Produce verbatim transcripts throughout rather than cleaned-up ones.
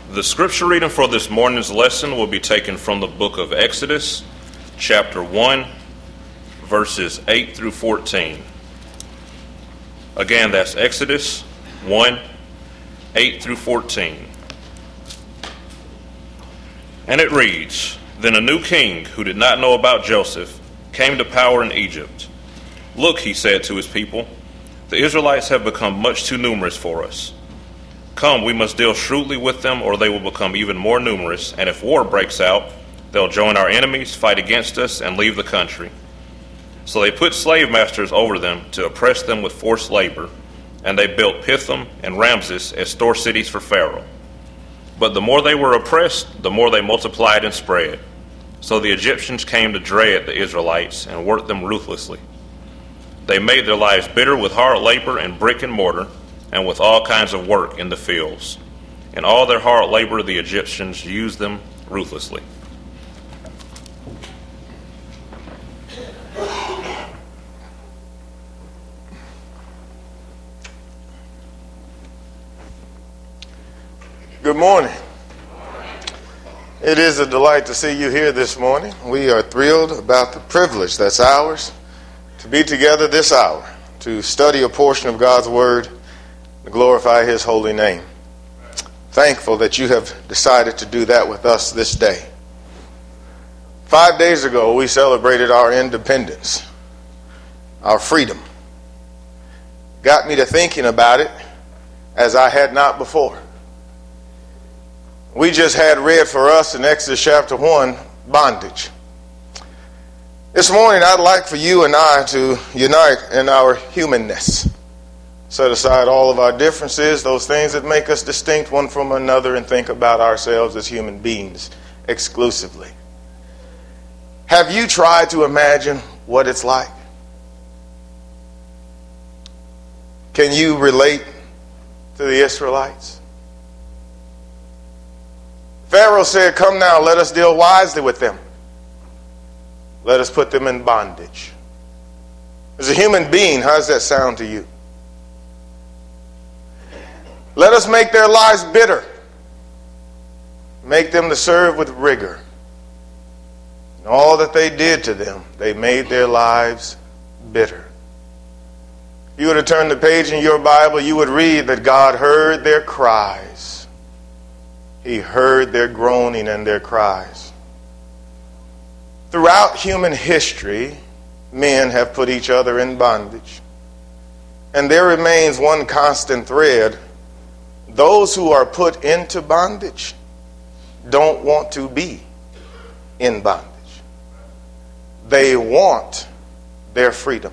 The scripture reading for this morning's lesson will be taken from the book of Exodus, chapter one, verses eight through fourteen. Again, that's Exodus one, eight through fourteen. And it reads, "Then a new king who did not know about Joseph came to power in Egypt. 'Look,' he said to his people, 'the Israelites have become much too numerous for us. Come, we must deal shrewdly with them, or they will become even more numerous, and if war breaks out, they'll join our enemies, fight against us, and leave the country.' So they put slave masters over them to oppress them with forced labor, and they built Pithom and Ramses as store cities for Pharaoh. But the more they were oppressed, the more they multiplied and spread. So the Egyptians came to dread the Israelites and worked them ruthlessly. They made their lives bitter with hard labor and brick and mortar, and with all kinds of work in the fields. In all their hard labor, the Egyptians used them ruthlessly." Good morning. It is a delight to see you here this morning. We are thrilled about the privilege that's ours to be together this hour to study a portion of God's Word to glorify His holy name. Thankful that you have decided to do that with us this day. Five days ago, we celebrated our independence, our freedom. Got me to thinking about it as I had not before. We just had read for us in Exodus chapter one, bondage. This morning, I'd like for you and I to unite in our humanness. Set aside all of our differences, those things that make us distinct one from another, and think about ourselves as human beings exclusively. Have you tried to imagine what it's like? Can you relate to the Israelites? Pharaoh said, "Come now, let us deal wisely with them. Let us put them in bondage." As a human being, how does that sound to you? Let us make their lives bitter. Make them to serve with rigor. And all that they did to them, they made their lives bitter. If you were to turn the page in your Bible, you would read that God heard their cries. He heard their groaning and their cries. Throughout human history, men have put each other in bondage. And there remains one constant thread. Those who are put into bondage don't want to be in bondage. They want their freedom.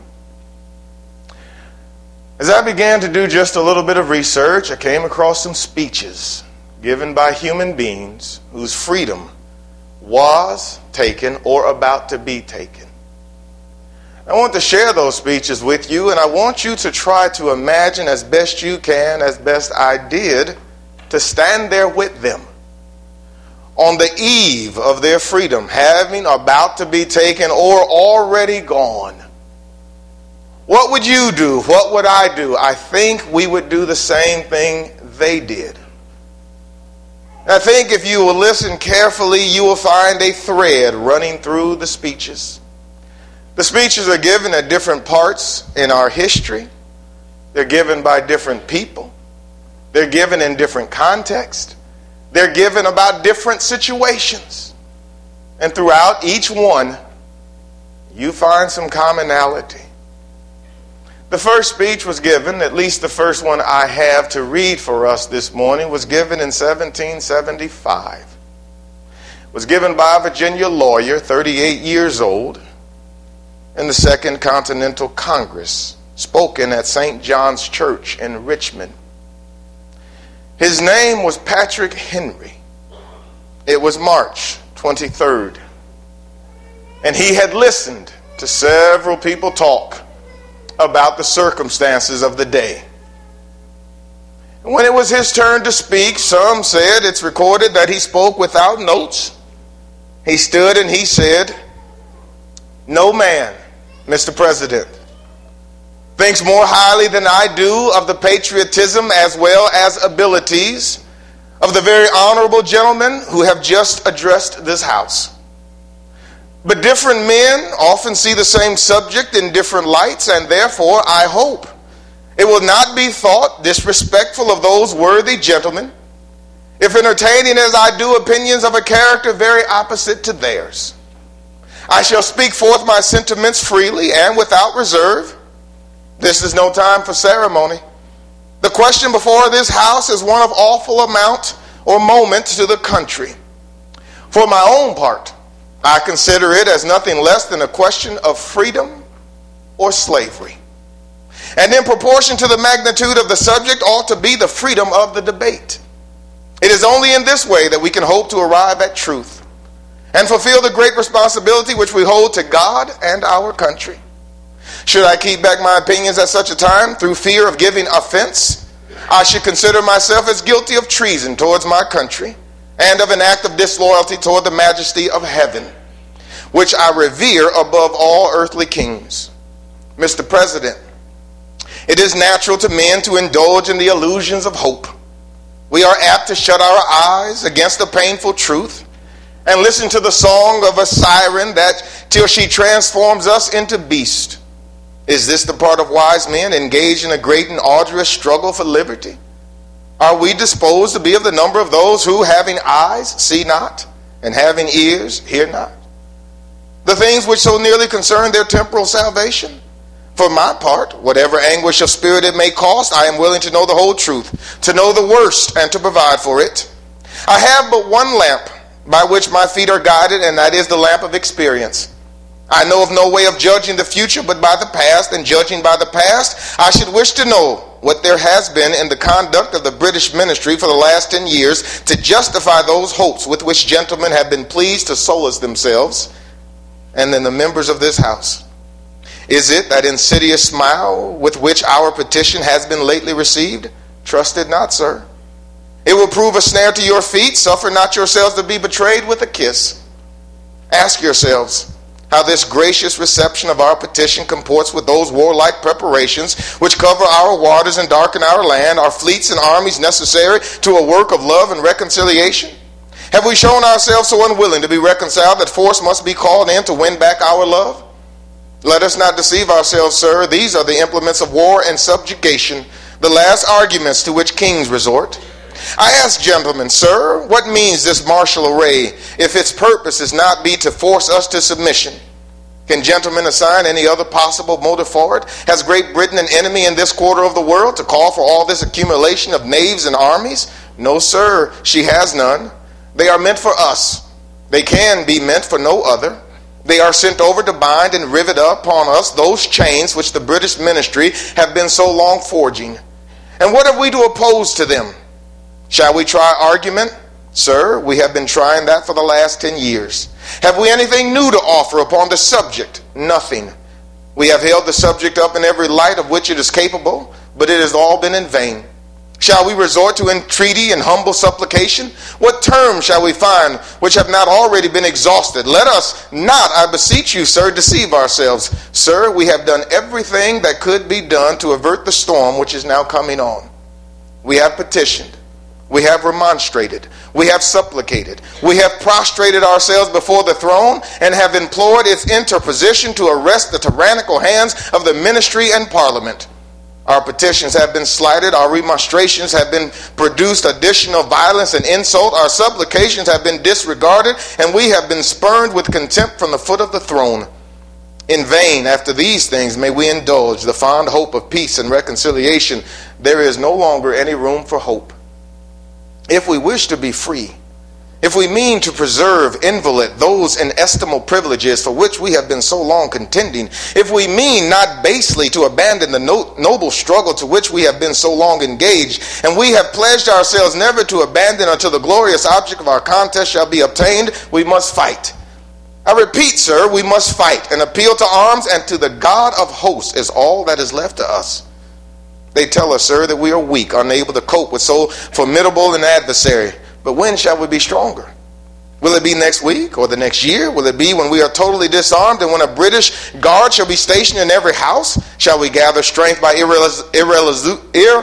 As I began to do just a little bit of research, I came across some speeches given by human beings whose freedom was taken or about to be taken. I want to share those speeches with you, and I want you to try to imagine as best you can, as best I did, to stand there with them on the eve of their freedom, having about to be taken or already gone. What would you do? What would I do? I think we would do the same thing they did. I think if you will listen carefully, you will find a thread running through the speeches. The speeches are given at different parts in our history. They're given by different people. They're given in different contexts. They're given about different situations. And throughout each one, you find some commonality. The first speech was given, at least the first one I have to read for us this morning, was given in seventeen seventy-five. It was given by a Virginia lawyer, thirty-eight years old, in the Second Continental Congress, spoken at Saint John's Church in Richmond. His name was Patrick Henry. It was March twenty-third. And he had listened to several people talk about the circumstances of the day. And when it was his turn to speak, some said it's recorded that he spoke without notes. He stood and he said, "No man, Mister President, thinks more highly than I do of the patriotism as well as abilities of the very honorable gentlemen who have just addressed this house. But different men often see the same subject in different lights, and therefore I hope it will not be thought disrespectful of those worthy gentlemen if, entertaining as I do opinions of a character very opposite to theirs, I shall speak forth my sentiments freely and without reserve. This is no time for ceremony. The question before this house is one of awful amount or moment to the country. For my own part, I consider it as nothing less than a question of freedom or slavery. And in proportion to the magnitude of the subject ought to be the freedom of the debate. It is only in this way that we can hope to arrive at truth and fulfill the great responsibility which we hold to God and our country. Should I keep back my opinions at such a time through fear of giving offense, I should consider myself as guilty of treason towards my country and of an act of disloyalty toward the majesty of heaven, which I revere above all earthly kings. Mister President, it is natural to men to indulge in the illusions of hope. We are apt to shut our eyes against the painful truth and listen to the song of a siren that till she transforms us into beast. Is this the part of wise men engaged in a great and arduous struggle for liberty? Are we disposed to be of the number of those who, having eyes, see not, and having ears, hear not? The things which so nearly concern their temporal salvation? For my part, whatever anguish of spirit it may cost, I am willing to know the whole truth, to know the worst, and to provide for it. I have but one lamp by which my feet are guided, and that is the lamp of experience. I know of no way of judging the future but by the past, and judging by the past, I should wish to know what there has been in the conduct of the British ministry for the last ten years to justify those hopes with which gentlemen have been pleased to solace themselves, and then the members of this house. Is it that insidious smile with which our petition has been lately received? Trust it not, sir. It will prove a snare to your feet. Suffer not yourselves to be betrayed with a kiss. Ask yourselves how this gracious reception of our petition comports with those warlike preparations which cover our waters and darken our land, our fleets and armies necessary to a work of love and reconciliation? Have we shown ourselves so unwilling to be reconciled that force must be called in to win back our love? Let us not deceive ourselves, sir. These are the implements of war and subjugation, the last arguments to which kings resort. I ask gentlemen, sir, what means this martial array if its purpose is not be to force us to submission? Can gentlemen assign any other possible motive for it? Has Great Britain an enemy in this quarter of the world to call for all this accumulation of navies and armies? No, sir, she has none. They are meant for us. They can be meant for no other. They are sent over to bind and rivet upon us those chains which the British ministry have been so long forging. And what have we to oppose to them? Shall we try argument? Sir, we have been trying that for the last ten years. Have we anything new to offer upon the subject? Nothing. We have held the subject up in every light of which it is capable, but it has all been in vain. Shall we resort to entreaty and humble supplication? What terms shall we find which have not already been exhausted? Let us not, I beseech you, sir, deceive ourselves. Sir, we have done everything that could be done to avert the storm which is now coming on. We have petitioned. We have remonstrated. We have supplicated. We have prostrated ourselves before the throne and have implored its interposition to arrest the tyrannical hands of the ministry and parliament. Our petitions have been slighted. Our remonstrations have been produced additional violence and insult. Our supplications have been disregarded, and we have been spurned with contempt from the foot of the throne. In vain, after these things, may we indulge the fond hope of peace and reconciliation. There is no longer any room for hope. If we wish to be free, if we mean to preserve inviolate those inestimable privileges for which we have been so long contending, if we mean not basely to abandon the no- noble struggle to which we have been so long engaged, and we have pledged ourselves never to abandon until the glorious object of our contest shall be obtained, we must fight. I repeat, sir, we must fight, and appeal to arms and to the God of hosts is all that is left to us. They tell us, sir, that we are weak, unable to cope with so formidable an adversary. But when shall we be stronger? Will it be next week or the next year? Will it be when we are totally disarmed and when a British guard shall be stationed in every house? Shall we gather strength by irresolute,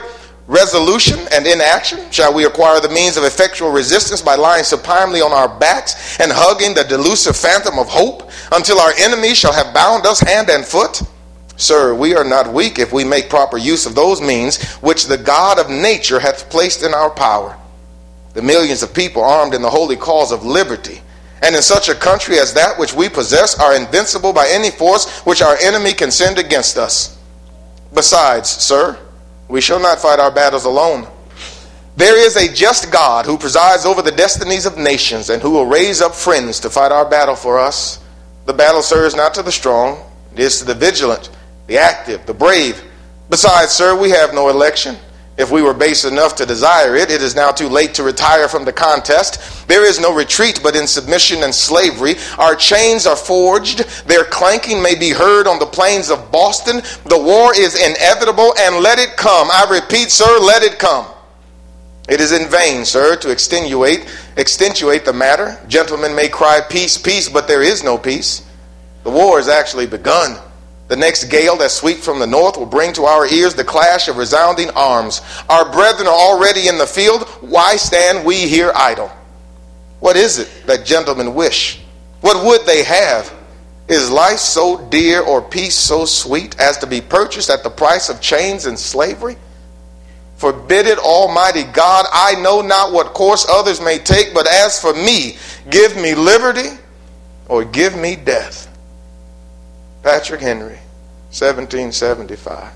resolution and inaction? Shall we acquire the means of effectual resistance by lying supinely on our backs and hugging the delusive phantom of hope until our enemies shall have bound us hand and foot? Sir, we are not weak if we make proper use of those means which the God of nature hath placed in our power. The millions of people armed in the holy cause of liberty, and in such a country as that which we possess, are invincible by any force which our enemy can send against us. Besides, sir, we shall not fight our battles alone. There is a just God who presides over the destinies of nations and who will raise up friends to fight our battle for us. The battle, sir, is not to the strong, it is to the vigilant, the active, the brave. Besides, sir, we have no election. If we were base enough to desire it, it is now too late to retire from the contest. There is no retreat but in submission and slavery. Our chains are forged. Their clanking may be heard on the plains of Boston. The war is inevitable, and let it come. I repeat, sir, let it come. It is in vain, sir, to extenuate, extenuate the matter. Gentlemen may cry peace, peace, but there is no peace. The war has actually begun. The next gale that sweeps from the north will bring to our ears the clash of resounding arms. Our brethren are already in the field. Why stand we here idle? What is it that gentlemen wish? What would they have? Is life so dear or peace so sweet as to be purchased at the price of chains and slavery? Forbid it, Almighty God. I know not what course others may take, but as for me, give me liberty or give me death. Patrick Henry, seventeen seventy-five.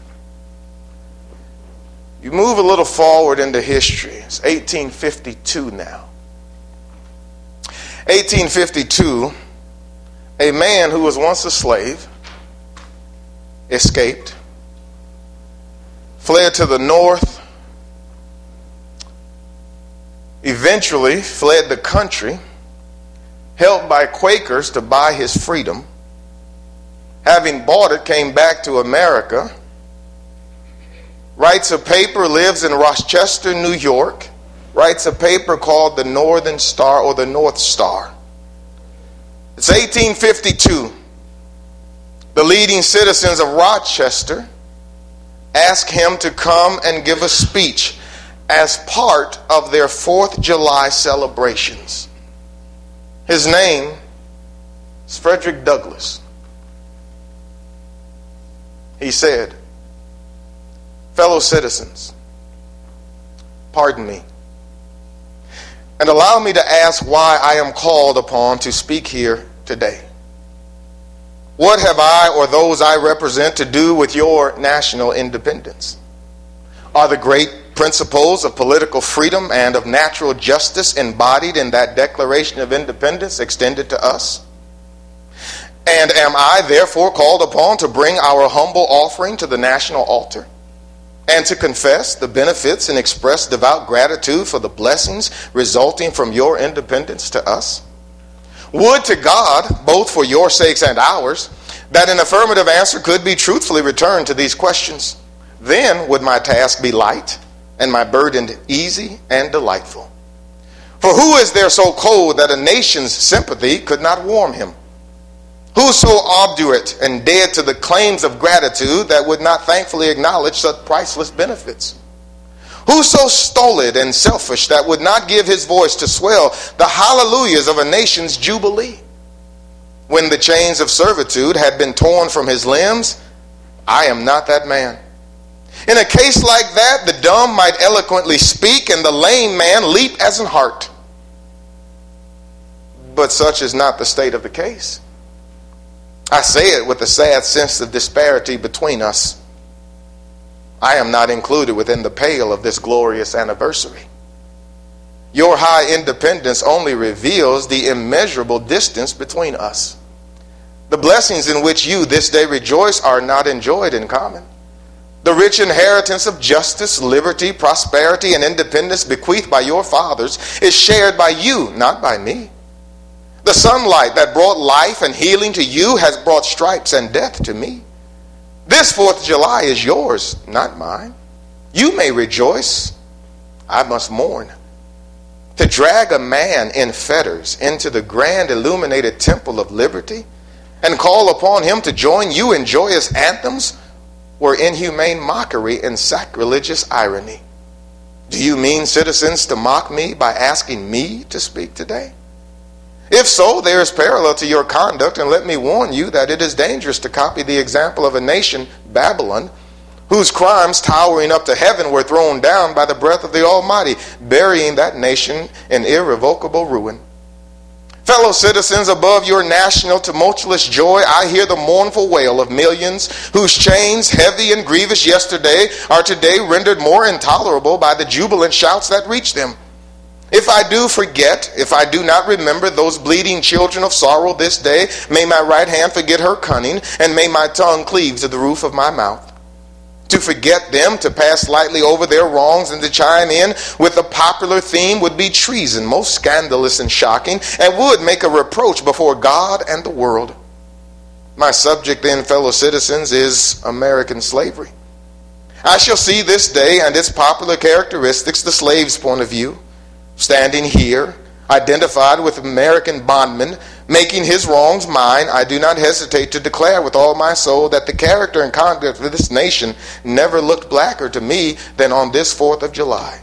You move a little forward into history. It's eighteen fifty-two now. eighteen fifty-two, a man who was once a slave escaped, fled to the north, eventually fled the country, helped by Quakers to buy his freedom. Having bought it, came back to America, writes a paper, lives in Rochester, New York, writes a paper called the Northern Star or the North Star. It's eighteen fifty-two. The leading citizens of Rochester ask him to come and give a speech as part of their fourth of July celebrations. His name is Frederick Douglass. He said, fellow citizens, pardon me, and allow me to ask why I am called upon to speak here today. What have I or those I represent to do with your national independence? Are the great principles of political freedom and of natural justice embodied in that Declaration of Independence extended to us? And am I therefore called upon to bring our humble offering to the national altar and to confess the benefits and express devout gratitude for the blessings resulting from your independence to us? Would to God, both for your sakes and ours, that an affirmative answer could be truthfully returned to these questions. Then would my task be light and my burden easy and delightful. For who is there so cold that a nation's sympathy could not warm him? Who so obdurate and dead to the claims of gratitude that would not thankfully acknowledge such priceless benefits? Who so stolid and selfish that would not give his voice to swell the hallelujahs of a nation's jubilee? When the chains of servitude had been torn from his limbs, I am not that man. In a case like that, the dumb might eloquently speak and the lame man leap as an hart. But such is not the state of the case. I say it with a sad sense of disparity between us. I am not included within the pale of this glorious anniversary. Your high independence only reveals the immeasurable distance between us. The blessings in which you this day rejoice are not enjoyed in common. The rich inheritance of justice, liberty, prosperity, and independence bequeathed by your fathers is shared by you, not by me. The sunlight that brought life and healing to you has brought stripes and death to me. This fourth of July is yours, not mine. You may rejoice. I must mourn. To drag a man in fetters into the grand illuminated temple of liberty and call upon him to join you in joyous anthems were inhumane mockery and sacrilegious irony. Do you mean, citizens, to mock me by asking me to speak today? If so, there is parallel to your conduct, and let me warn you that it is dangerous to copy the example of a nation, Babylon, whose crimes towering up to heaven were thrown down by the breath of the Almighty, burying that nation in irrevocable ruin. Fellow citizens, above your national tumultuous joy, I hear the mournful wail of millions whose chains, heavy and grievous yesterday, are today rendered more intolerable by the jubilant shouts that reach them. If I do forget, if I do not remember those bleeding children of sorrow this day, may my right hand forget her cunning, and may my tongue cleave to the roof of my mouth. To forget them, to pass lightly over their wrongs, and to chime in with the popular theme would be treason, most scandalous and shocking, and would make a reproach before God and the world. My subject then, fellow citizens, is American slavery. I shall see this day and its popular characteristics, the slave's point of view, standing here, identified with American bondman, making his wrongs mine. I do not hesitate to declare with all my soul that the character and conduct of this nation never looked blacker to me than on this fourth of July.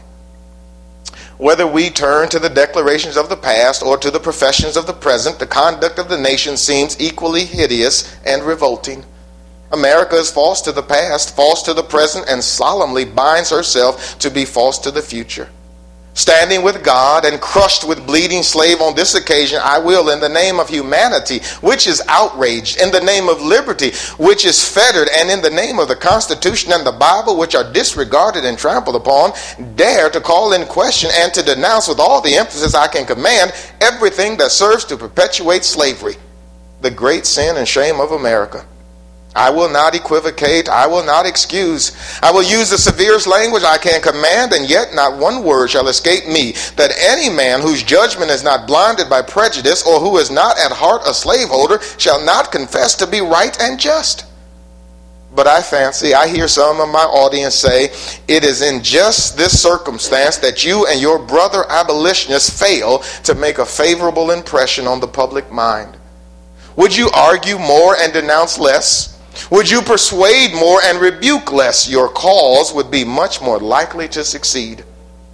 Whether we turn to the declarations of the past or to the professions of the present, the conduct of the nation seems equally hideous and revolting. America is false to the past, false to the present, and solemnly binds herself to be false to the future. Standing with God and crushed with bleeding slave on this occasion, I will, in the name of humanity, which is outraged, in the name of liberty, which is fettered, and in the name of the Constitution and the Bible, which are disregarded and trampled upon, dare to call in question and to denounce with all the emphasis I can command everything that serves to perpetuate slavery, the great sin and shame of America. I will not equivocate. I will not excuse. I will use the severest language I can command, and yet not one word shall escape me, that any man whose judgment is not blinded by prejudice, or who is not at heart a slaveholder, shall not confess to be right and just. But I fancy, I hear some of my audience say, it is in just this circumstance that you and your brother abolitionists fail to make a favorable impression on the public mind. Would you argue more and denounce less? Would you persuade more and rebuke less? Your cause would be much more likely to succeed.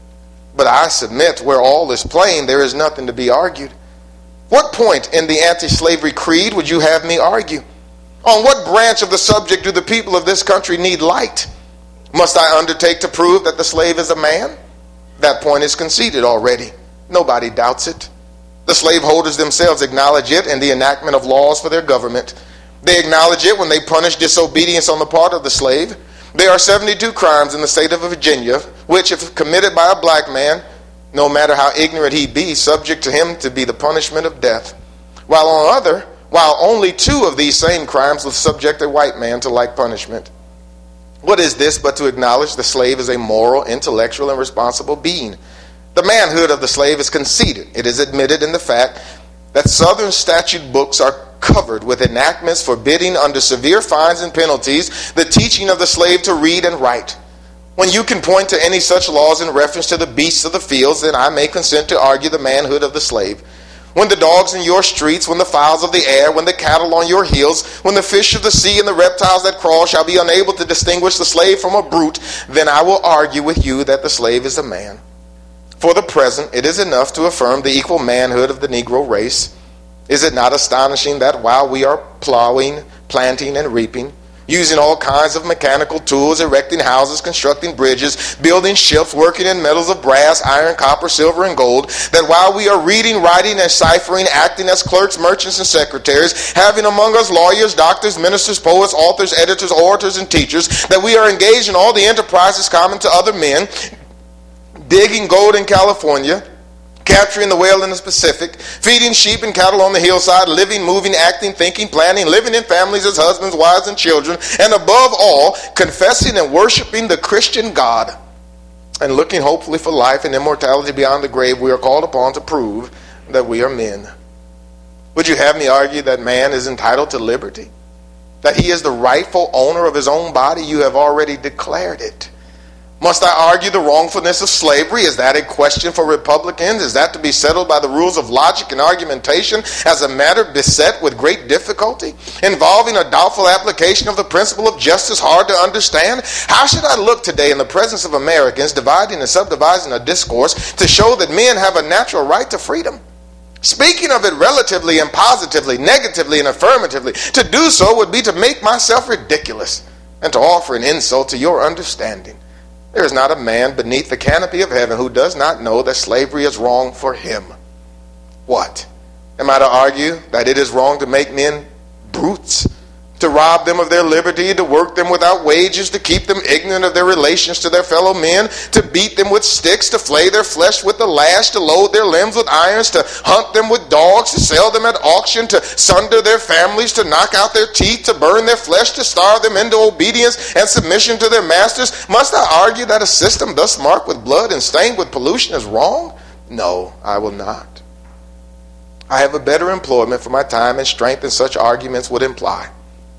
But I submit, where all is plain, there is nothing to be argued. What point in the anti-slavery creed would you have me argue? On what branch of the subject do the people of this country need light? Must I undertake to prove that the slave is a man? That point is conceded already. Nobody doubts it. The slaveholders themselves acknowledge it in the enactment of laws for their government. They acknowledge it when they punish disobedience on the part of the slave. There are seventy-two crimes in the state of Virginia, which, if committed by a black man, no matter how ignorant he be, subject to him to be the punishment of death. While on other, while only two of these same crimes will subject a white man to like punishment. What is this but to acknowledge the slave is a moral, intellectual, and responsible being? The manhood of the slave is conceded. It is admitted in the fact that Southern statute books are covered with enactments forbidding under severe fines and penalties the teaching of the slave to read and write. When you can point to any such laws in reference to the beasts of the fields, then I may consent to argue the manhood of the slave. When the dogs in your streets, when the fowls of the air, when the cattle on your hills, when the fish of the sea and the reptiles that crawl shall be unable to distinguish the slave from a brute, then I will argue with you that the slave is a man. For the present, it is enough to affirm the equal manhood of the Negro race. Is it not astonishing that while we are plowing, planting, and reaping, using all kinds of mechanical tools, erecting houses, constructing bridges, building ships, working in metals of brass, iron, copper, silver, and gold, that while we are reading, writing, and ciphering, acting as clerks, merchants, and secretaries, having among us lawyers, doctors, ministers, poets, authors, editors, orators, and teachers, that we are engaged in all the enterprises common to other men, digging gold in California, capturing the whale in the Pacific, feeding sheep and cattle on the hillside, living, moving, acting, thinking, planning, living in families as husbands, wives, and children, and above all, confessing and worshiping the Christian God, and looking hopefully for life and immortality beyond the grave, we are called upon to prove that we are men. Would you have me argue that man is entitled to liberty? That he is the rightful owner of his own body? You have already declared it. Must I argue the wrongfulness of slavery? Is that a question for Republicans? Is that to be settled by the rules of logic and argumentation as a matter beset with great difficulty, involving a doubtful application of the principle of justice hard to understand? How should I look today in the presence of Americans, dividing and subdividing a discourse to show that men have a natural right to freedom? Speaking of it relatively and positively, negatively and affirmatively, to do so would be to make myself ridiculous and to offer an insult to your understanding. There is not a man beneath the canopy of heaven who does not know that slavery is wrong for him. What? Am I to argue that it is wrong to make men brutes, to rob them of their liberty, to work them without wages, to keep them ignorant of their relations to their fellow men, to beat them with sticks, to flay their flesh with the lash, to load their limbs with irons, to hunt them with dogs, to sell them at auction, to sunder their families, to knock out their teeth, to burn their flesh, to starve them into obedience and submission to their masters? Must I argue that a system thus marked with blood and stained with pollution is wrong? No, I will not. I have a better employment for my time and strength than such arguments would imply.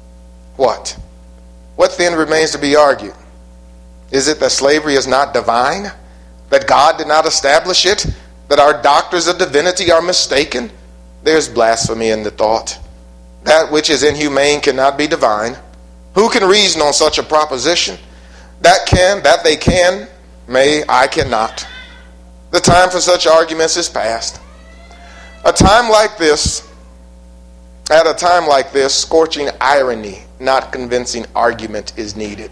What? What then remains to be argued? Is it that slavery is not divine? That God did not establish it? That our doctors of divinity are mistaken? There's blasphemy in the thought. That which is inhumane cannot be divine. Who can reason on such a proposition? That can, that they can, may, I cannot. The time for such arguments is past. A time like this, at a time like this, scorching irony, not convincing argument is needed.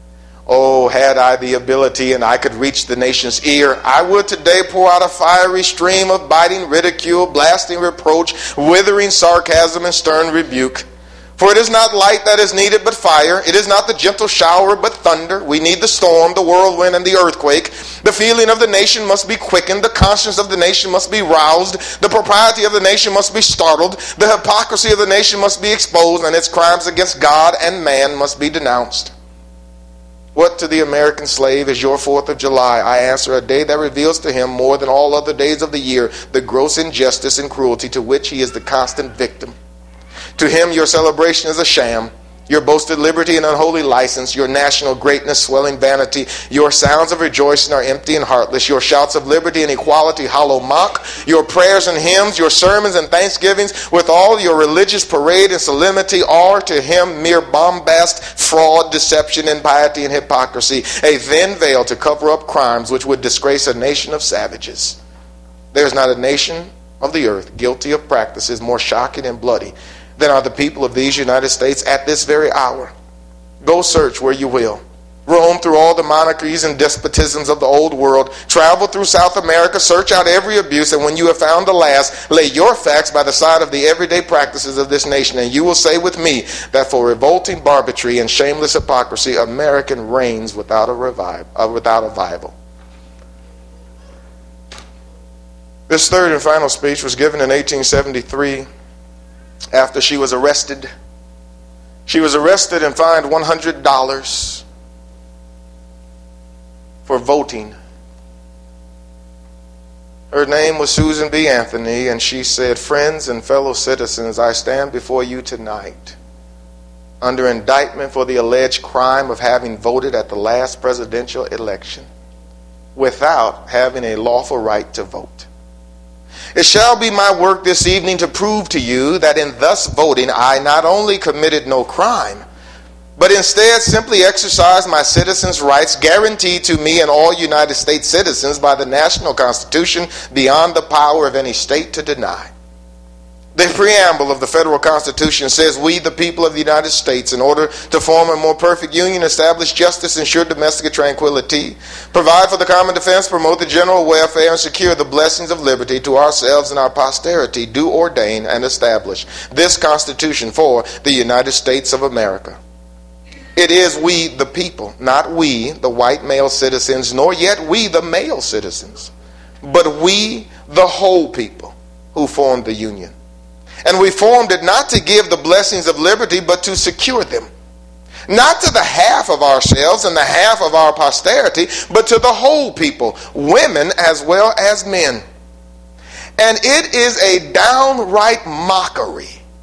Oh, had I the ability and I could reach the nation's ear, I would today pour out a fiery stream of biting ridicule, blasting reproach, withering sarcasm, and stern rebuke. For it is not light that is needed, but fire. It is not the gentle shower, but thunder. We need the storm, the whirlwind, and the earthquake. The feeling of the nation must be quickened. The conscience of the nation must be roused. The propriety of the nation must be startled. The hypocrisy of the nation must be exposed, and its crimes against God and man must be denounced. What to the American slave is your fourth of July? I answer, a day that reveals to him more than all other days of the year the gross injustice and cruelty to which he is the constant victim. To him, your celebration is a sham. Your boasted liberty and unholy license, your national greatness swelling vanity, your sounds of rejoicing are empty and heartless, your shouts of liberty and equality hollow mock, your prayers and hymns, your sermons and thanksgivings, with all your religious parade and solemnity, are to him mere bombast, fraud, deception, impiety, and hypocrisy, a thin veil to cover up crimes which would disgrace a nation of savages. There is not a nation of the earth guilty of practices more shocking and bloody than are the people of these United States at this very hour. Go search where you will. Roam through all the monarchies and despotisms of the old world. Travel through South America. Search out every abuse. And when you have found the last, lay your facts by the side of the everyday practices of this nation. And you will say with me that for revolting barbarity and shameless hypocrisy, American reigns without a revive, uh, without a rival. This third and final speech was given in eighteen seventy-three. After she was arrested. She was arrested and fined one hundred dollars for voting. Her name was Susan B. Anthony, and she said, "Friends and fellow citizens, I stand before you tonight under indictment for the alleged crime of having voted at the last presidential election without having a lawful right to vote. It shall be my work this evening to prove to you that in thus voting I not only committed no crime, but instead simply exercised my citizens' rights guaranteed to me and all United States citizens by the national Constitution beyond the power of any state to deny." The preamble of the federal Constitution says, "We, the people of the United States, in order to form a more perfect union, establish justice, ensure domestic tranquility, provide for the common defense, promote the general welfare, and secure the blessings of liberty to ourselves and our posterity, do ordain and establish this Constitution for the United States of America." It is we, the people, not we, the white male citizens, nor yet we, the male citizens, but we, the whole people, who formed the Union. And we formed it not to give the blessings of liberty, but to secure them. Not to the half of ourselves and the half of our posterity, but to the whole people, women as well as men. And it is a downright mockery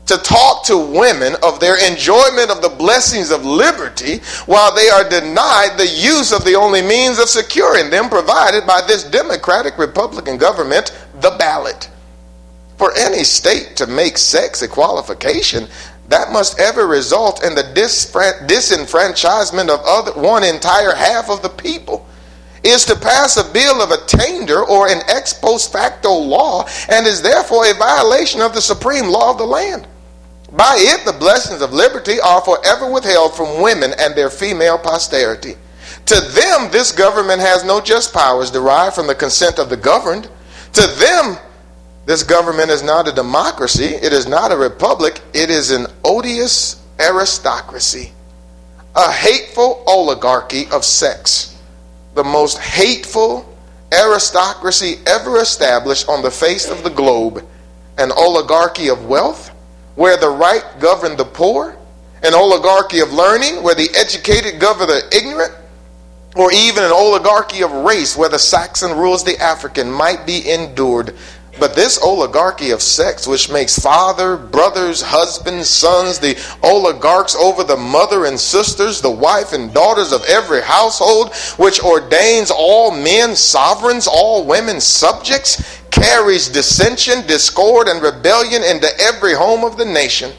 to talk to women of their enjoyment of the blessings of liberty while they are denied the use of the only means of securing them provided by this democratic Republican government, the ballot. For any state to make sex a qualification, that must ever result in the disfran- disenfranchisement of other, one entire half of the people, is to pass a bill of attainder or an ex post facto law, and is therefore a violation of the supreme law of the land. By it, the blessings of liberty are forever withheld from women and their female posterity. To them, this government has no just powers derived from the consent of the governed. To them, this government is not a democracy. It is not a republic. It is an odious aristocracy, a hateful oligarchy of sex, the most hateful aristocracy ever established on the face of the globe, an oligarchy of wealth, where the right govern the poor, an oligarchy of learning, where the educated govern the ignorant, or even an oligarchy of race, where the Saxon rules the African, might be endured. But this oligarchy of sex, which makes father, brothers, husbands, sons, the oligarchs over the mother and sisters, the wife and daughters of every household, which ordains all men sovereigns, all women subjects, carries dissension, discord, and rebellion into every home of the nation.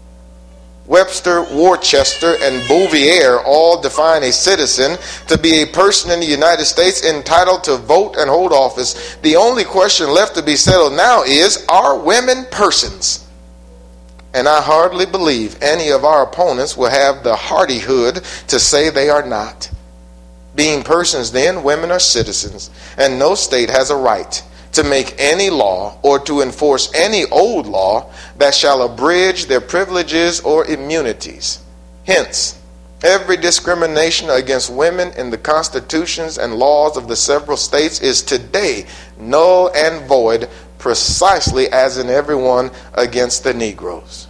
Webster, Worcester, and Bouvier all define a citizen to be a person in the United States entitled to vote and hold office. The only question left to be settled now is, are women persons? And I hardly believe any of our opponents will have the hardihood to say they are not. Being persons, then, women are citizens, and no state has a right to make any law or to enforce any old law that shall abridge their privileges or immunities. Hence, every discrimination against women in the constitutions and laws of the several states is today null and void, precisely as in every one against the Negroes.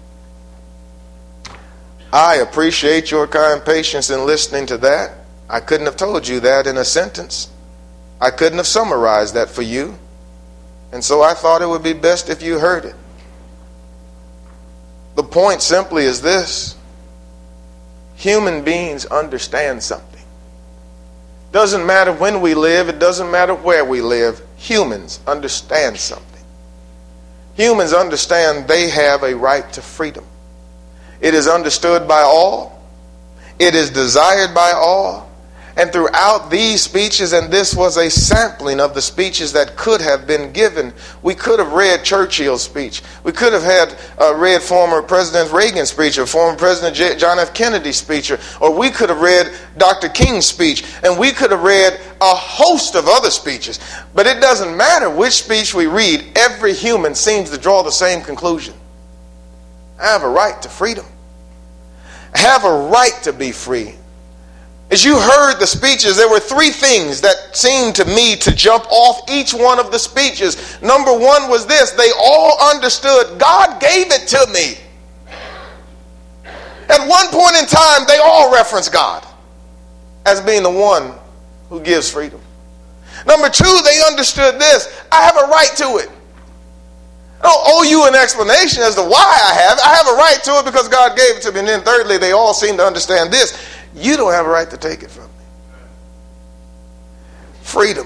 I appreciate your kind patience in listening to that. I couldn't have told you that in a sentence. I couldn't have summarized that for you. And so I thought it would be best if you heard it. The point simply is this: human beings understand something. Doesn't matter when we live, it doesn't matter where we live, humans understand something. Humans understand they have a right to freedom. It is understood by all. It is desired by all. And throughout these speeches, and this was a sampling of the speeches that could have been given, we could have read Churchill's speech. We could have had uh, read former President Reagan's speech, or former President J- John F. Kennedy's speech, or, or we could have read Doctor King's speech, and we could have read a host of other speeches. But it doesn't matter which speech we read, every human seems to draw the same conclusion. I have a right to freedom. I have a right to be free. As you heard the speeches, there were three things that seemed to me to jump off each one of the speeches. Number one was this: they all understood God gave it to me. At one point in time, they all referenced God as being the one who gives freedom. Number two, they understood this: I have a right to it. I don't owe you an explanation as to why I have it. I have a right to it because God gave it to me. And then thirdly, they all seem to understand this: you don't have a right to take it from me. Freedom.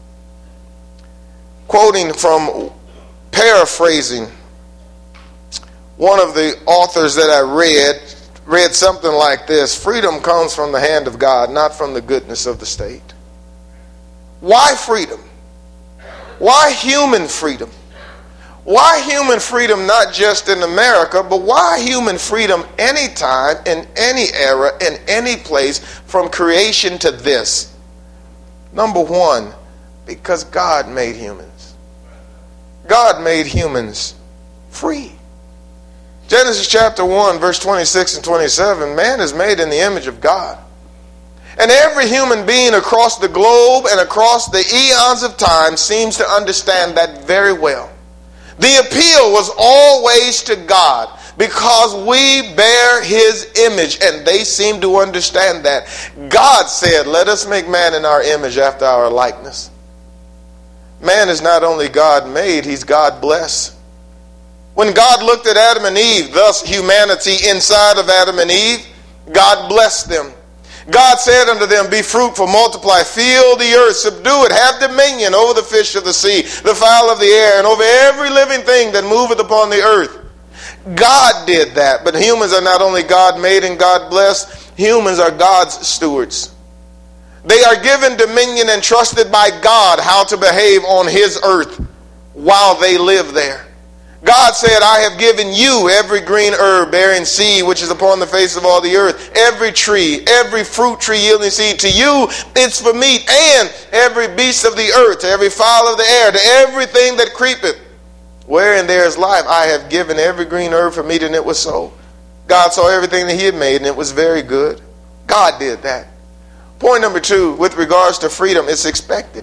Quoting from, paraphrasing, one of the authors that I read, read something like this: freedom comes from the hand of God, not from the goodness of the state. Why freedom? Why human freedom? Why human freedom not just in America, but why human freedom anytime, in any era, in any place, from creation to this? Number one, because God made humans. God made humans free. Genesis chapter one, verse twenty-six and twenty-seven, man is made in the image of God. And every human being across the globe and across the eons of time seems to understand that very well. The appeal was always to God, because we bear his image, and they seem to understand that. God said, let us make man in our image after our likeness. Man is not only God made, he's God blessed. When God looked at Adam and Eve, thus humanity inside of Adam and Eve, God blessed them. God said unto them, be fruitful, multiply, fill the earth, subdue it, have dominion over the fish of the sea, the fowl of the air, and over every living thing that moveth upon the earth. God did that, but humans are not only God made and God blessed, humans are God's stewards. They are given dominion and trusted by God how to behave on his earth while they live there. God said, I have given you every green herb bearing seed which is upon the face of all the earth, every tree, every fruit tree yielding seed. To you it's for meat, and every beast of the earth, to every fowl of the air, to everything that creepeth, wherein there is life. I have given every green herb for meat, and it was so. God saw everything that he had made, and it was very good. God did that. Point number two, with regards to freedom, it's expected.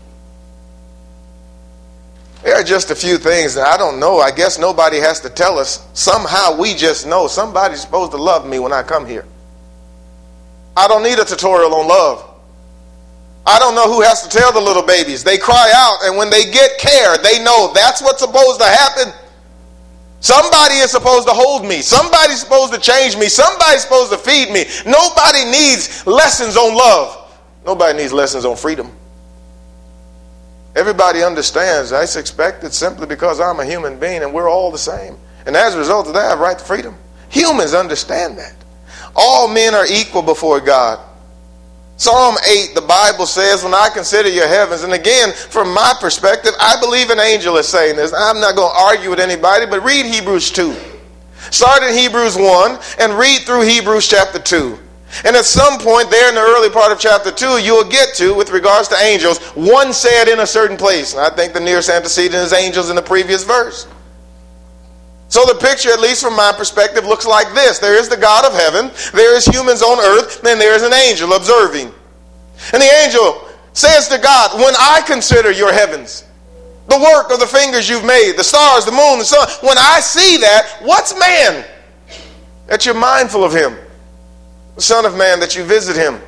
There are just a few things that I don't know. I guess nobody has to tell us. Somehow we just know somebody's supposed to love me when I come here. I don't need a tutorial on love. I don't know who has to tell the little babies. They cry out, and when they get care, they know that's what's supposed to happen. Somebody is supposed to hold me. Somebody's supposed to change me. Somebody's supposed to feed me. Nobody needs lessons on love. Nobody needs lessons on freedom. Everybody understands that's expected simply because I'm a human being and we're all the same. And as a result of that, I have right to freedom. Humans understand that. All men are equal before God. Psalm eight, the Bible says, when I consider your heavens, and again, from my perspective, I believe an angel is saying this. I'm not going to argue with anybody, but read Hebrews two. Start in Hebrews one and read through Hebrews chapter two. And at some point there in the early part of chapter two, you'll get to, with regards to angels, one said in a certain place. And I think the nearest antecedent is angels in the previous verse. So the picture, at least from my perspective, looks like this. There is the God of heaven, there is humans on earth, and there is an angel observing. And the angel says to God, when I consider your heavens, the work of the fingers you've made, the stars, the moon, the sun, when I see that, what's man that you're mindful of him? The Son of Man that you visit him.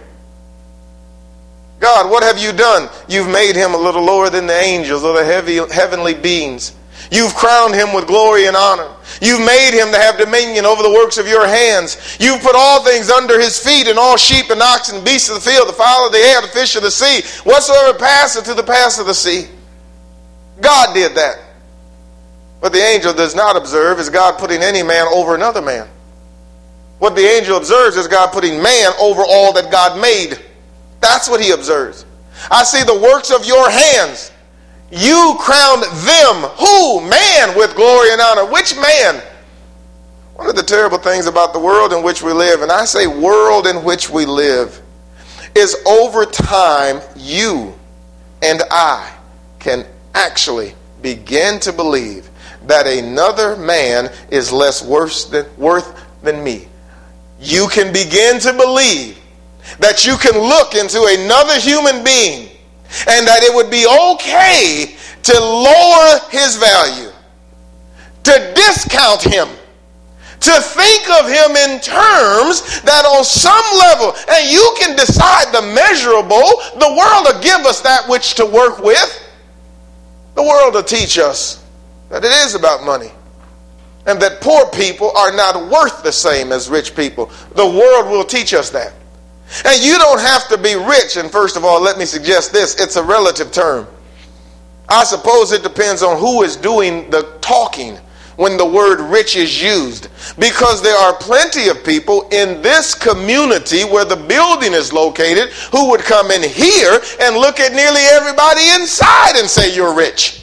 God, what have you done? You've made him a little lower than the angels or the heavy, heavenly beings. You've crowned him with glory and honor. You've made him to have dominion over the works of your hands. You've put all things under his feet, and all sheep and oxen, beasts of the field, the fowl of the air, the fish of the sea, whatsoever passeth through the paths of the sea. God did that. What the angel does not observe is God putting any man over another man. What the angel observes is God putting man over all that God made. That's what he observes. I see the works of your hands. You crowned them. Who? Man, with glory and honor. Which man? One of the terrible things about the world in which we live, and I say world in which we live, is over time you and I can actually begin to believe that another man is less worse than, worth than me. You can begin to believe that you can look into another human being and that it would be okay to lower his value, to discount him, to think of him in terms that on some level, and you can decide the measurable, the world will give us that which to work with. The world will teach us that it is about money, and that poor people are not worth the same as rich people. The world will teach us that. And you don't have to be rich. And first of all, let me suggest this. It's a relative term. I suppose it depends on who is doing the talking when the word rich is used. Because there are plenty of people in this community where the building is located who would come in here and look at nearly everybody inside and say you're rich.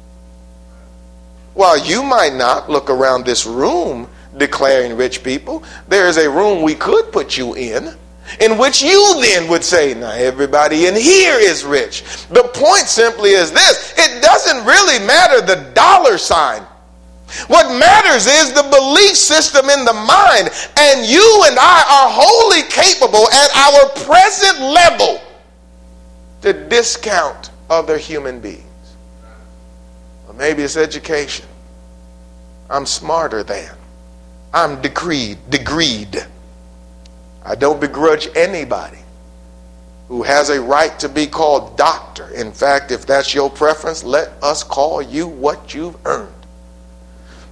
While you might not look around this room declaring rich people, there is a room we could put you in, in which you then would say, now everybody in here is rich. The point simply is this: it doesn't really matter the dollar sign. What matters is the belief system in the mind, and you and I are wholly capable at our present level to discount other human beings. Or maybe it's education. I'm smarter than. I'm decreed, degreed. I don't begrudge anybody who has a right to be called doctor. In fact, if that's your preference, let us call you what you've earned.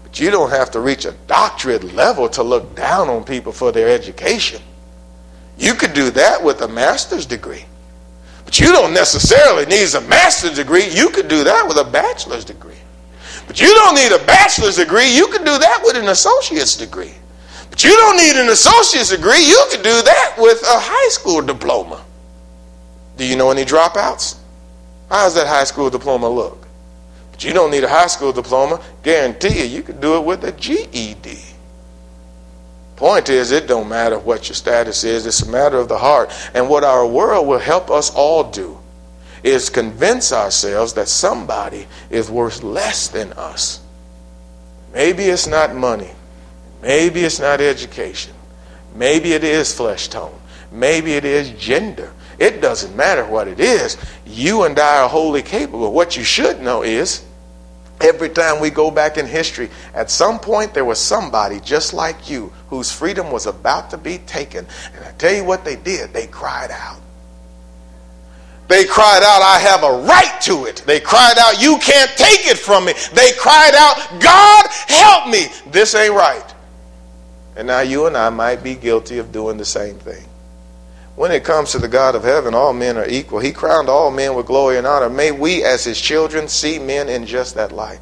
But you don't have to reach a doctorate level to look down on people for their education. You could do that with a master's degree. But you don't necessarily need a master's degree. You could do that with a bachelor's degree. But you don't need a bachelor's degree. You could do that with an associate's degree. But you don't need an associate's degree. You could do that with a high school diploma. Do you know any dropouts? How does that high school diploma look? But you don't need a high school diploma. Guarantee you, you could do it with a G E D. Point is, it don't matter what your status is. It's a matter of the heart. And what our world will help us all do is convince ourselves that somebody is worth less than us. Maybe it's not money. Maybe it's not education. Maybe it is flesh tone. Maybe it is gender. It doesn't matter what it is. You and I are wholly capable. What you should know is, every time we go back in history, at some point there was somebody just like you whose freedom was about to be taken. And I tell you what they did. They cried out. They cried out, I have a right to it. They cried out, you can't take it from me. They cried out, God, help me. This ain't right. And now you and I might be guilty of doing the same thing. When it comes to the God of heaven, all men are equal. He crowned all men with glory and honor. May we as his children see men in just that light.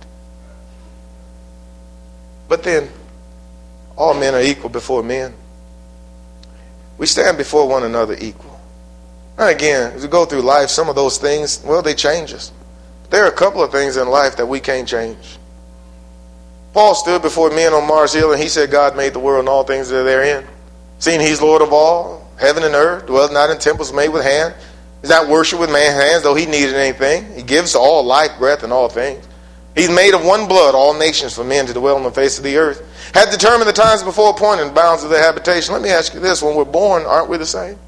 But then, all men are equal before men. We stand before one another equal. Now again, as we go through life, some of those things, well, they change us. There are a couple of things in life that we can't change. Paul stood before men on Mars Hill and he said God made the world and all things that are therein. Seeing he's Lord of all, heaven and earth, dwells not in temples made with hand. He's not worshipped with man's hands, though he needed anything. He gives to all life, breath, and all things. He's made of one blood all nations for men to dwell on the face of the earth. Had determined the times before appointed and bounds of their habitation. Let me ask you this. When we're born, aren't we the same?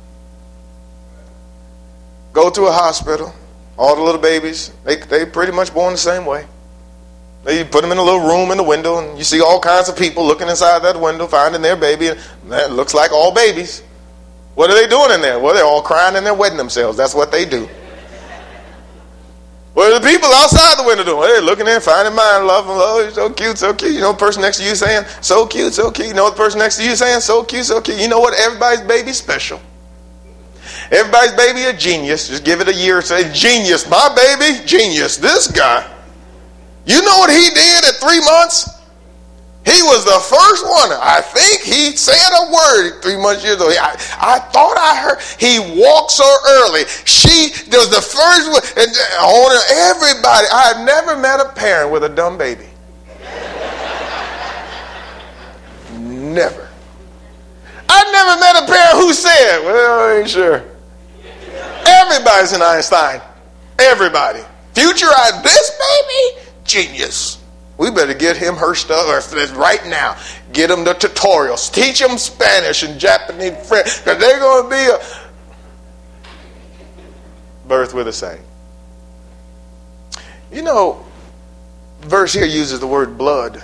Go to a hospital. All the little babies, they they pretty much born the same way. They put them in a little room in the window, and you see all kinds of people looking inside that window, finding their baby. And that looks like all babies. What are they doing in there? Well, they're all crying and they're wetting themselves. That's what they do. What are the people outside the window doing? They're looking in, finding mine, loving, oh, he's so cute, so cute. You know the person next to you saying, so cute, so cute. You know the person next to you saying, so cute, so cute. You know what? Everybody's baby's special. Everybody's baby a genius. Just give it a year. Say, genius. My baby, genius. This guy. You know what he did at three months? He was the first one. I think he said a word three months years old. I, I thought I heard. He walked so early. She was the first one. And on everybody. I have never met a parent with a dumb baby. Never. I never met a parent who said, well, I ain't sure. Everybody's an Einstein. Everybody. Future, I, this baby, genius. We better get him her stuff right now. Get him the tutorials. Teach him Spanish and Japanese, French, because they're going to be a birth with a saint. You know, the verse here uses the word blood.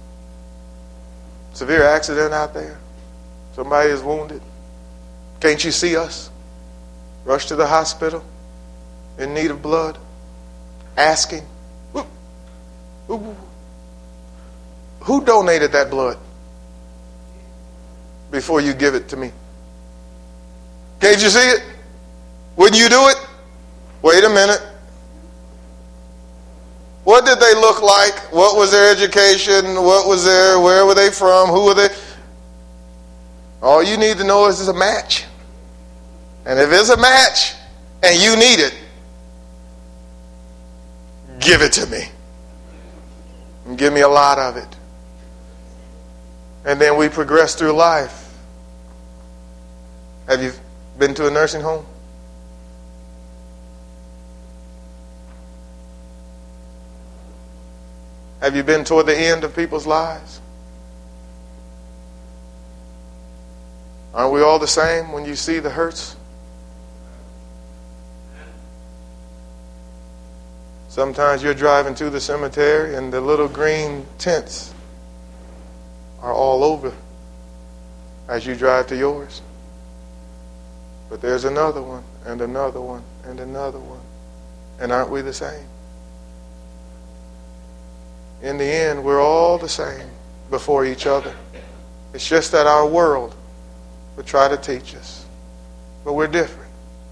Severe accident out there. Somebody is wounded. Can't you see us? Rush to the hospital in need of blood. Asking. Who, who, who donated that blood before you give it to me? Can't you see it? Wouldn't you do it? Wait a minute. What did they look like? What was their education? What was their, where were they from? Who were they? All you need to know is it's a match. And if it's a match and you need it, give it to me. And give me a lot of it. And then we progress through life. Have you been to a nursing home? Have you been toward the end of people's lives? Aren't we all the same when you see the hurts? Sometimes you're driving to the cemetery and the little green tents are all over as you drive to yours. But there's another one and another one and another one. And aren't we the same? In the end, we're all the same before each other. It's just that our world would try to teach us. But we're different.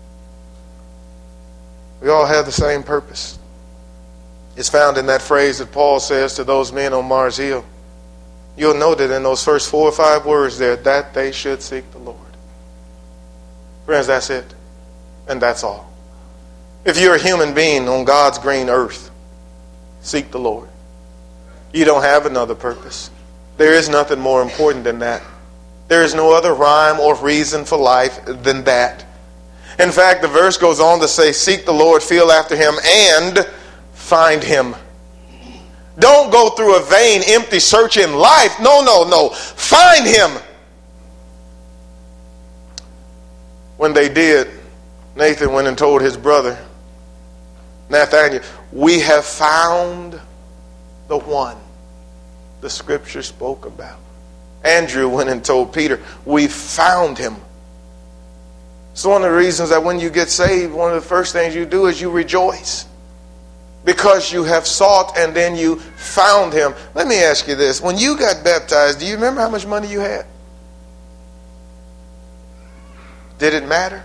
We all have the same purpose. It's found in that phrase that Paul says to those men on Mars Hill. You'll note it in those first four or five words there, that they should seek the Lord. Friends, that's it. And that's all. If you're a human being on God's green earth, seek the Lord. You don't have another purpose. There is nothing more important than that. There is no other rhyme or reason for life than that. In fact, the verse goes on to say, seek the Lord, feel after him, and find him. Don't go through a vain, empty search in life. No, no, no. Find him. When they did, Nathan went and told his brother, Nathanael, we have found the one the scripture spoke about. Andrew went and told Peter, we found him. It's one of the reasons that when you get saved, one of the first things you do is you rejoice. Because you have sought and then you found him. Let me ask you this. When you got baptized, do you remember how much money you had? Did it matter?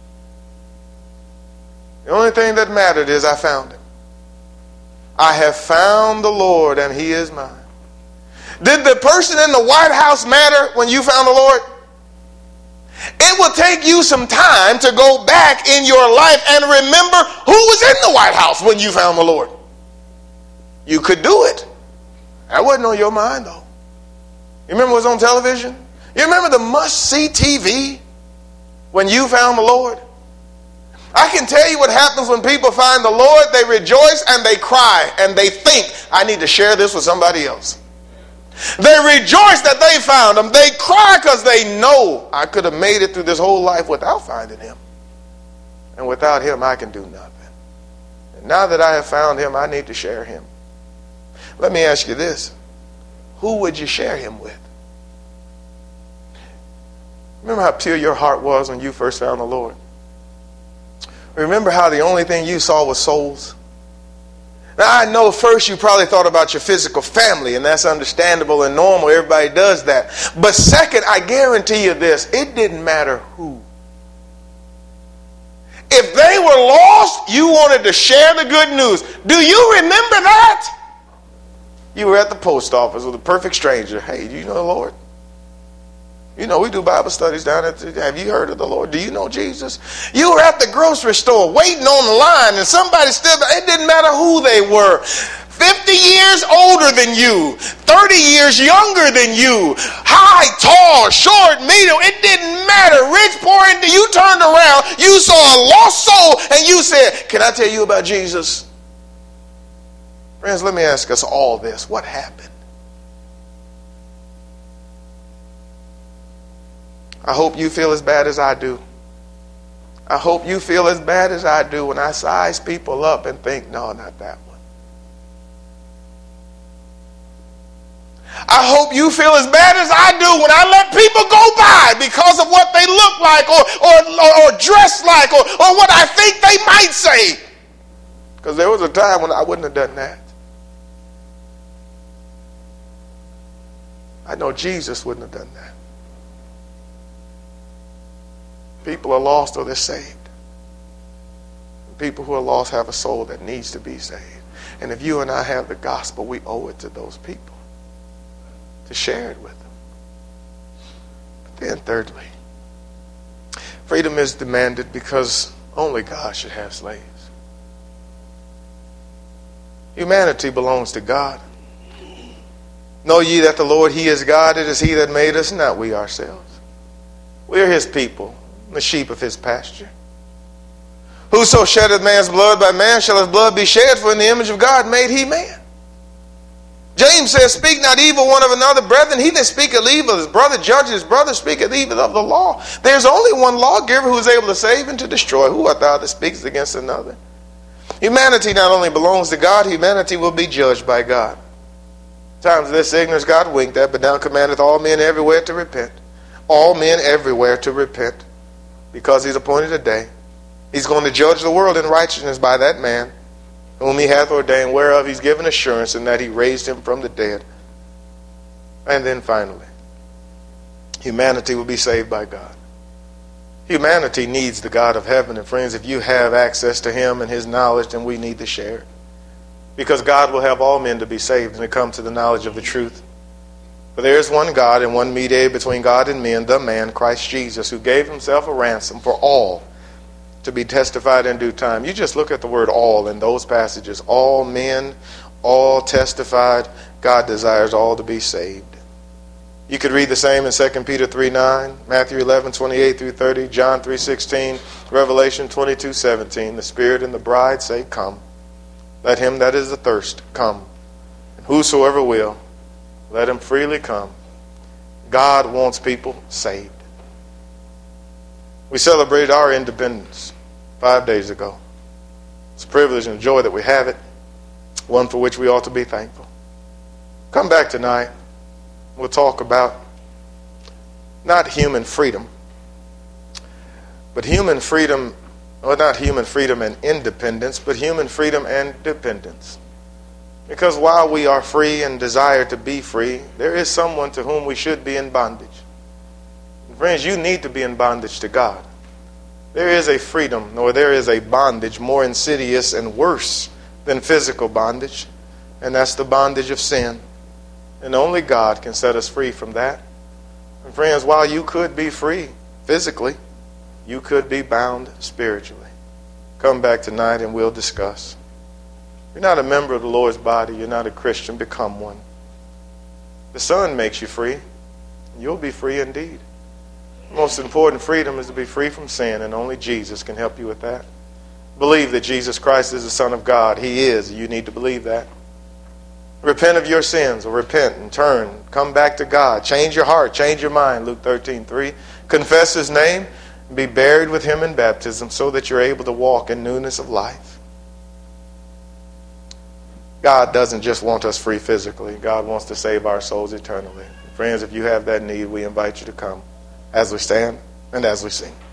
The only thing that mattered is I found him. I have found the Lord and he is mine. Did the person in the White House matter when you found the Lord? It will take you some time to go back in your life and remember who was in the White House when you found the Lord. You could do it. That wasn't on your mind, though. You remember what was on television? You remember the must-see T V when you found the Lord? I can tell you what happens when people find the Lord. They rejoice and they cry and they think, I need to share this with somebody else. They rejoice that they found him. They cry because they know I could have made it through this whole life without finding him. And without him, I can do nothing. And now that I have found him, I need to share him. Let me ask you this. Who would you share him with? Remember how pure your heart was when you first found the Lord? Remember how the only thing you saw was souls? Now, I know first you probably thought about your physical family, and that's understandable and normal. Everybody does that. But second, I guarantee you this, it didn't matter who. If they were lost, you wanted to share the good news. Do you remember that? You were at the post office with a perfect stranger. Hey, do you know the Lord? You know, we do Bible studies down at the, have you heard of the Lord? Do you know Jesus? You were at the grocery store waiting on the line and somebody stood there. It didn't matter who they were. fifty years older than you. thirty years younger than you. High, tall, short, medium. It didn't matter. Rich, poor, and you turned around. You saw a lost soul and you said, can I tell you about Jesus? Friends, let me ask us all this. What happened? I hope you feel as bad as I do. I hope you feel as bad as I do when I size people up and think, no, not that one. I hope you feel as bad as I do when I let people go by because of what they look like or, or, or, or dress like or, or what I think they might say. Because there was a time when I wouldn't have done that. I know Jesus wouldn't have done that. People are lost or they're saved. People who are lost have a soul that needs to be saved. And if you and I have the gospel, we owe it to those people to share it with them. But then thirdly, freedom is demanded because only God should have slaves. Humanity belongs to God. Know ye that the Lord, he is God. It is he that made us, not we ourselves. We are his people, the sheep of his pasture. Whoso sheddeth man's blood, by man shall his blood be shed, for in the image of God made he man. James says, speak not evil one of another, brethren. He that speaketh evil of his brother judges his brother, speaketh evil of the law. There's only one lawgiver who is able to save and to destroy. Who art thou that speakest against another? Humanity not only belongs to God, humanity will be judged by God. Times of this ignorance God winked at, but now commandeth all men everywhere to repent. All men everywhere to repent. Because he's appointed a day. He's going to judge the world in righteousness by that man. whom he hath ordained, whereof he's given assurance, and that he raised him from the dead. And then finally, humanity will be saved by God. Humanity needs the God of heaven. And friends, if you have access to him and his knowledge, then we need to share. Because God will have all men to be saved and to come to the knowledge of the truth. For there is one God and one mediator between God and men, the man, Christ Jesus, who gave himself a ransom for all, to be testified in due time. You just look at the word all in those passages. All men, all testified. God desires all to be saved. You could read the same in Second Peter three nine, Matthew eleven twenty-eight through thirty, John three sixteen, Revelation twenty-two seventeen. The Spirit and the bride say, come. Let him that is athirst come. And whosoever will, let him freely come. God wants people saved. We celebrated our independence five days ago. It's a privilege and a joy that we have it, one for which we ought to be thankful. Come back tonight. We'll talk about not human freedom, but human freedom, well, not human freedom and independence, but human freedom and dependence. Because while we are free and desire to be free, there is someone to whom we should be in bondage. And friends, you need to be in bondage to God. There is a freedom, or there is a bondage more insidious and worse than physical bondage, and that's the bondage of sin. And only God can set us free from that. And friends, while you could be free physically, you could be bound spiritually. Come back tonight and we'll discuss. You're not a member of the Lord's body. You're not a Christian. Become one. The Son makes you free. You'll be free indeed. The most important freedom is to be free from sin, and only Jesus can help you with that. Believe that Jesus Christ is the Son of God. He is. You need to believe that. Repent of your sins, or repent and turn. Come back to God. Change your heart. Change your mind. Luke thirteen three. Confess his name. Be buried with him in baptism so that you're able to walk in newness of life. God doesn't just want us free physically. God wants to save our souls eternally. Friends, if you have that need, we invite you to come as we stand and as we sing.